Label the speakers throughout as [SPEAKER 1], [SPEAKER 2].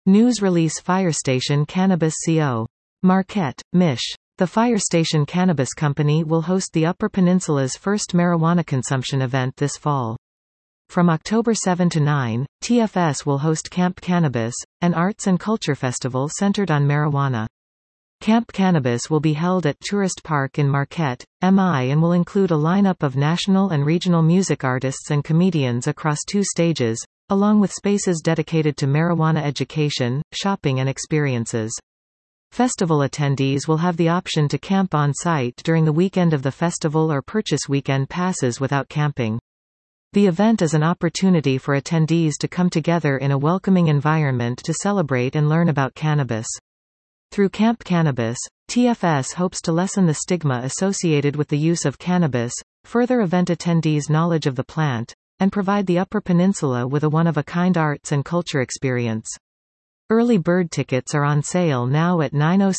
[SPEAKER 1] News release Fire Station Cannabis Co. Marquette, Mich. The Fire Station Cannabis Company will host the Upper Peninsula's first marijuana consumption event this fall. From October 7 to 9, TFS will host Camp Cannabis, an arts and culture festival centered on marijuana. Camp Cannabis will be held at Tourist Park in Marquette, MI, and will include a lineup of national and regional music artists and comedians across 2 stages, along with spaces dedicated to marijuana education, shopping and experiences. Festival attendees will have the option to camp on site during the weekend of the festival or purchase weekend passes without camping. The event is an opportunity for attendees to come together in a welcoming environment to celebrate and learn about cannabis. Through Camp Cannabis, TFS hopes to lessen the stigma associated with the use of cannabis, further event attendees' knowledge of the plant, and provide the Upper Peninsula with a one-of-a-kind arts and culture experience. Early bird tickets are on sale now at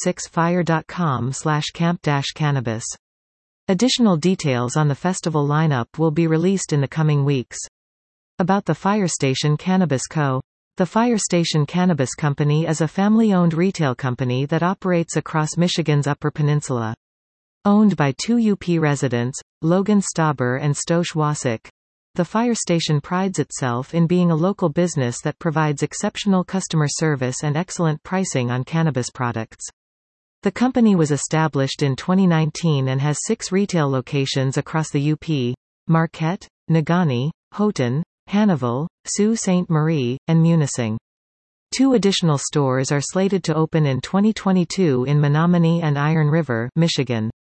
[SPEAKER 1] 906fire.com/camp-cannabis. Additional details on the festival lineup will be released in the coming weeks. About the Fire Station Cannabis Co. The Fire Station Cannabis Company is a family-owned retail company that operates across Michigan's Upper Peninsula. Owned by 2 UP residents, Logan Stauber and Stosh Wasik, the fire station prides itself in being a local business that provides exceptional customer service and excellent pricing on cannabis products. The company was established in 2019 and has 6 retail locations across the UP: Marquette, Negaunee, Houghton, Hannibal, Sault Ste. Marie, and Munising. 2 additional stores are slated to open in 2022 in Menominee and Iron River, Michigan.